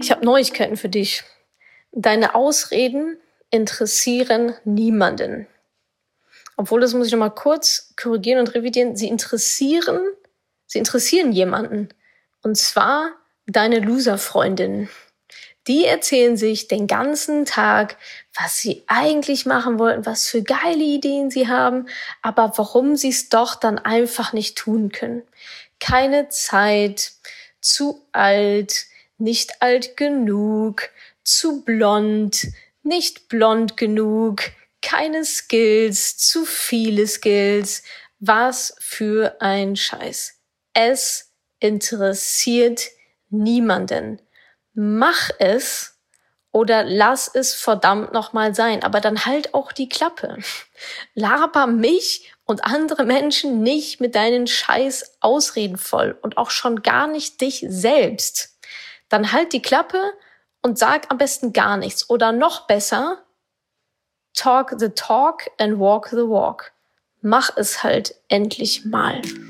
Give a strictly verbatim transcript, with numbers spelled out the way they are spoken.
Ich habe Neuigkeiten für dich. Deine Ausreden interessieren niemanden. Obwohl, das muss ich noch mal kurz korrigieren und revidieren. Sie interessieren, sie interessieren jemanden. Und zwar deine Loser-Freundinnen. Die erzählen sich den ganzen Tag, was sie eigentlich machen wollten, was für geile Ideen sie haben, aber warum sie es doch dann einfach nicht tun können. Keine Zeit, zu alt, nicht alt genug, zu blond, nicht blond genug, keine Skills, zu viele Skills. Was für ein Scheiß. Es interessiert niemanden. Mach es oder lass es verdammt nochmal sein, aber dann halt auch die Klappe. Laber mich und andere Menschen nicht mit deinen scheiß Ausreden voll und auch schon gar nicht dich selbst. Dann halt die Klappe und sag am besten gar nichts oder noch besser, talk the talk and walk the walk. Mach es halt endlich mal.